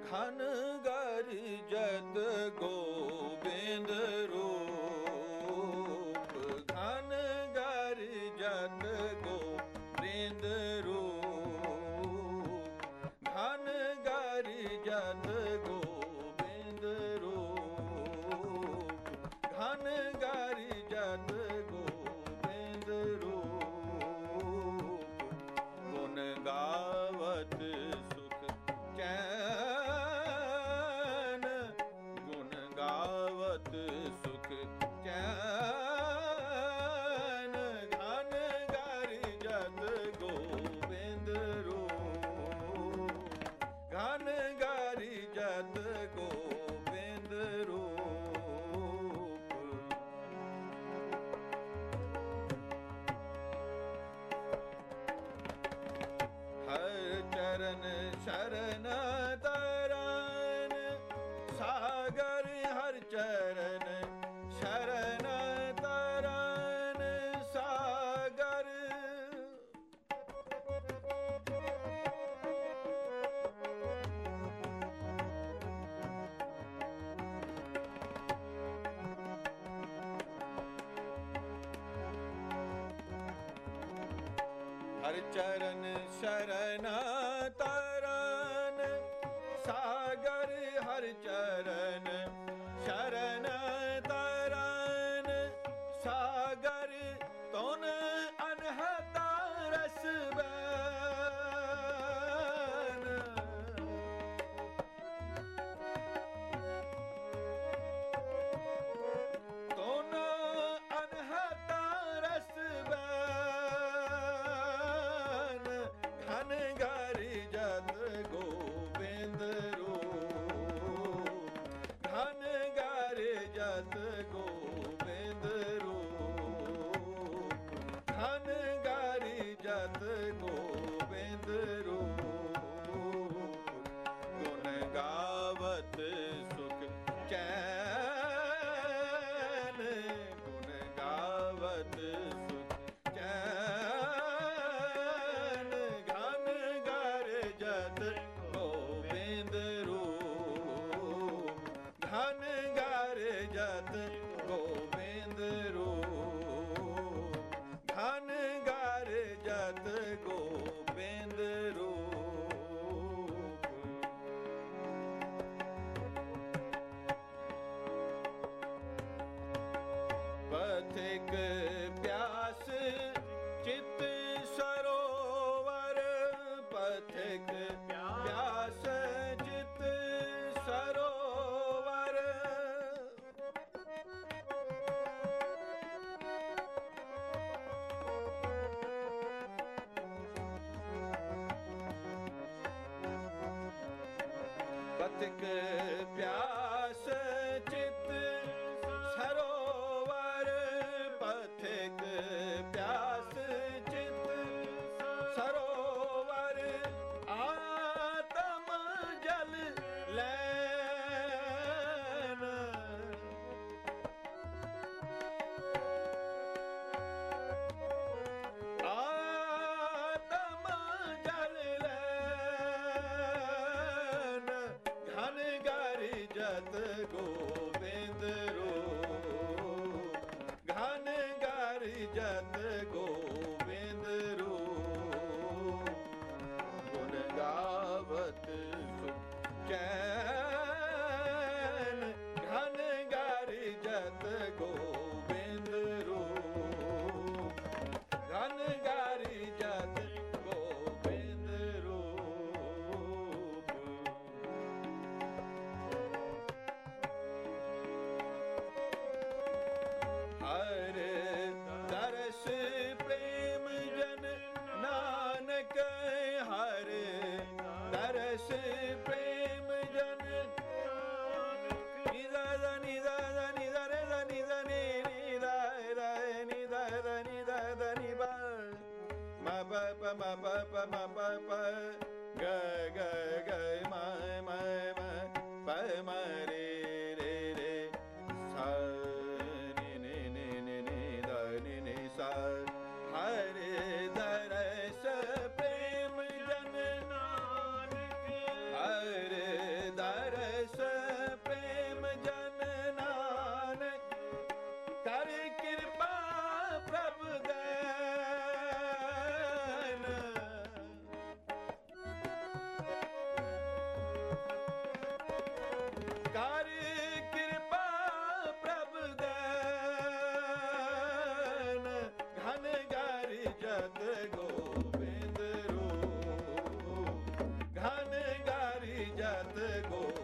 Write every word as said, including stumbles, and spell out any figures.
घन गरजत गोविंद रूप, घन गरजत गोविंद रूप, घन गरजत गोविंद रूप, घन गरजत गोविंद रूप। गुण गावत सुख चैन, गुण गावत सुख चैन, घन गरजत गोविंद रूप, घन गरजत गोविंद रूप। हर चरण शरण तरन सागर, हर चरण शरण तरन सागर। हर चरण शरण तरन सागर, हर चरण शरण तरन सागर। तुन अनहता रस बैन, तुन अनहता रस बैन, घन गरजत गोविंद रूप, घन गरजत गोविंद रूप, घन गरजत गोविंद रूप। गुण गावत सुख चैन, गुण गावत सुख चैन, घन गरजत गोविंद रूप, घन गरजत गोविंद रूप, घन गरजत गोविंद रूप। पथिक प्यास चित सरोवर, पथिक प्यास चित सरोवर। पथिक प्यास चित सरोवर, पथिक प्यास चित सरोवर। आत्म जल लैन, आत्म जल लैन, घन गरजत गोविंद रूप, घन गरजत गोविंद रूप। गुण गावत सुख चैन, घन गरजत गोविंद रूप, घन गरजत गोविंद रूप। हर दरस प्रेम जन नानक, हर दरस प्रेम जन। निदा निदा निदा रे निदा नि निदा रे निदा रे निदा नि बा म प प म प प म प प ग ग ग म म म प म रे रे रे सा नि नि नि नि नि द नि नि सा। हर दरस प्रेम जन नानक, हर जगत गो